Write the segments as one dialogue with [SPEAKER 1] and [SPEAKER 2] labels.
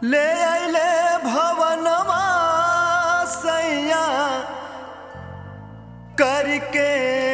[SPEAKER 1] ले आइले भवनमा सैया करके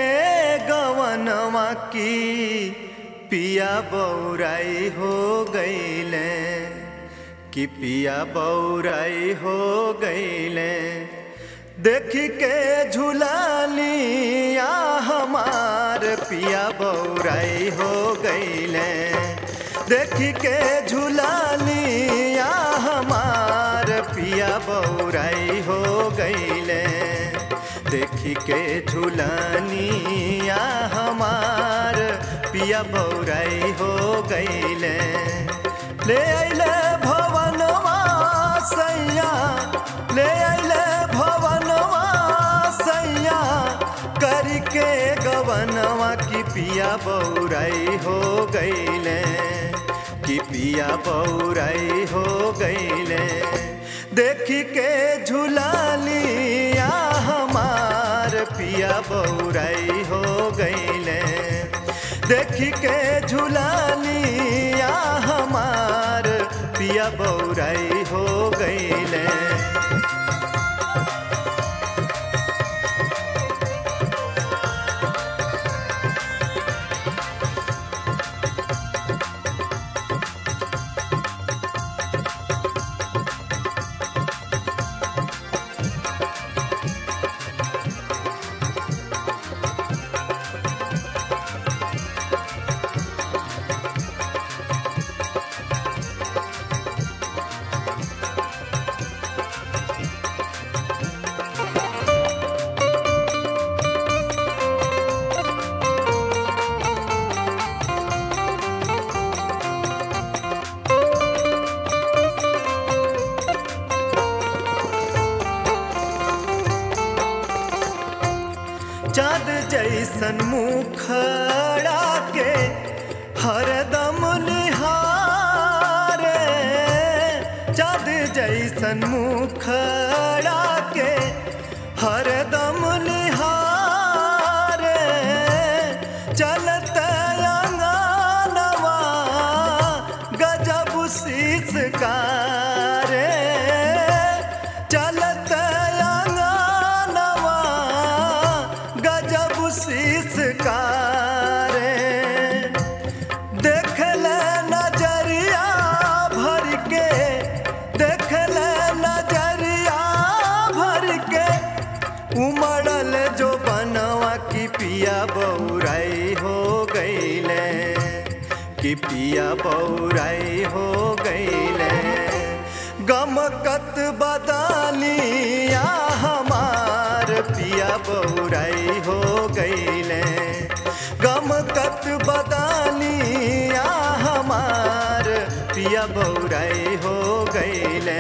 [SPEAKER 1] गवनमा की पिया बौराई हो गईले कि पिया बौराई हो गईले। देखी के झुलालिया हमार पिया बौराई हो गईले। देखी के झुलालिया हमार पिया बौराई हो गईले। देखी के झुलानिया हमार पिया बौराई हो गईले। ले आइले भवनवा सैया ले आइले भवनवा सैया करके गवनवा की पिया बौराई हो गईले कि पिया बौराई हो गईले। देखी के झुलालिया हमार पिया बौराई हो गईले। देखी के झुलालिया हमार पिया बौराई हो गईले। चाँद जैसन मुखड़ा के हरदम निहारे। चाँद जैसन मुखड़ा के हरदम निहारे। चलते अंगनवा गजब सिसकारे। चलते सिसकारे। देख ले नजरिया भर के देख ले नजरिया भर के उमड़ल जो बनवा की पिया बौराई हो गईले कि पिया बौराई हो गईले। गमकत बदलिया हमार पिया बौराई हो गईले। गमकत बदलिया हमार पिया बौराई हो गईले।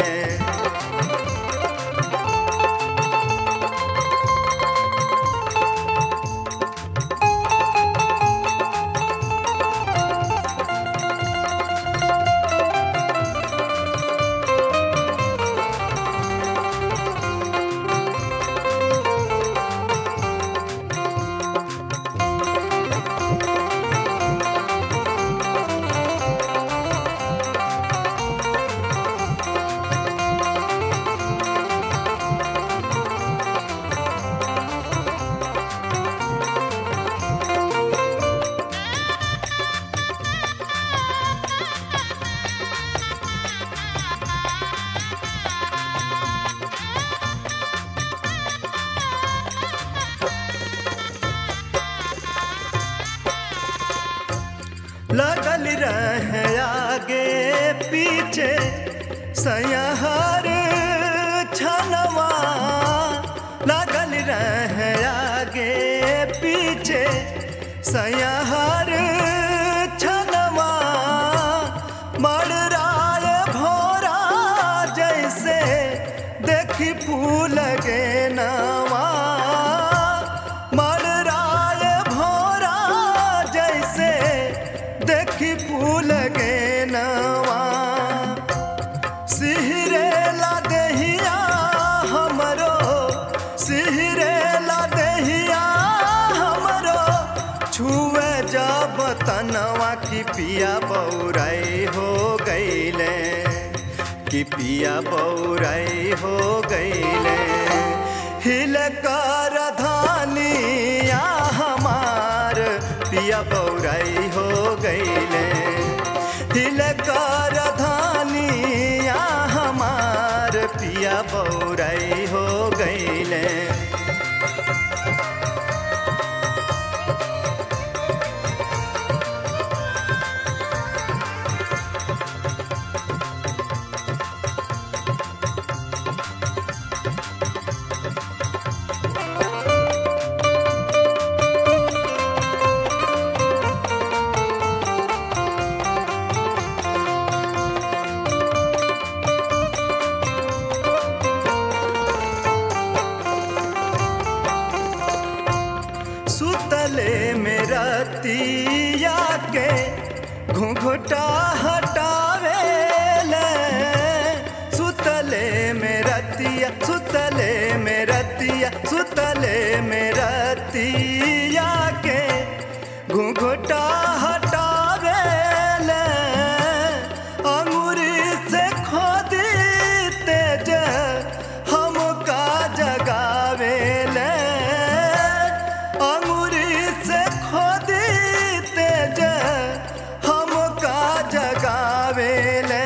[SPEAKER 1] लगल रहे आगे पीछे सैया हर छनवा। लगल रहे आगे पीछे सैया हर छनवा। मड़राय भोरा जैसे देखी फूल गे नवा। मड़राय भोरा जैसे देखी फूल गे नवा। सिहरे ला देहिया हमरो सिहरे ला देहिया हमरो छुए जब तनवा की पिया बौराई हो गईले कि कि पिया बौराई हो गईले। हिल कर धानिया हमार पिया बौराई हो गईले। हिल कर धानिया हमार पिया बौराई हो गईले। सुतले में रतिया के घुंघटा हटावेले। सुतले में रतिया सुतले में रतिया सुतले में रतिया के घुंघटा हटावेले। अंगूरी से खोदी तेज हमका जगावेले। अंगूरी से खोदी तेज हमका जगावेले।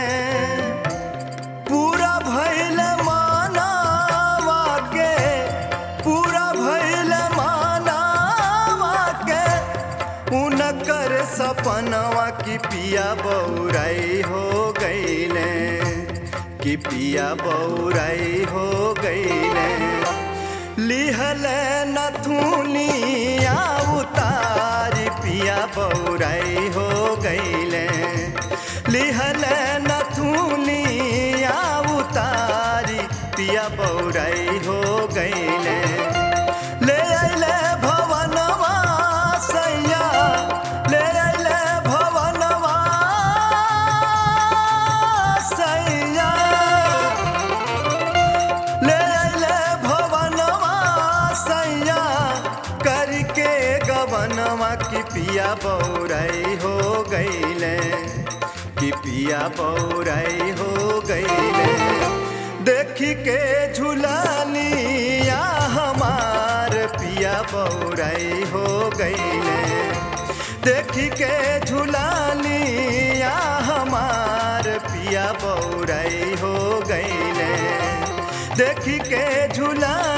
[SPEAKER 1] पूरा भइल मानवा के पूरा भइल मानवा के उनकर सपनवा की पिया बौराई हो गईले। कि पिया बौराई हो गईले। लिहले नथुनिया उतारी पिया बौराई हो गईले। लिहले नथुनिया उतारी पिया बौराई हो गईले। ले अइले भवनवा सैया ले अइले भवनवा सैया। ले अइले भवनवा सैया करके गवनवा की पिया बौराई हो गईले। कि पिया बौराई हो गईले। देखी के झुलानिया हमार पिया बौराई हो गईले। देखी के झुलानिया हमार पिया बौराई हो गईले। देखी के झुला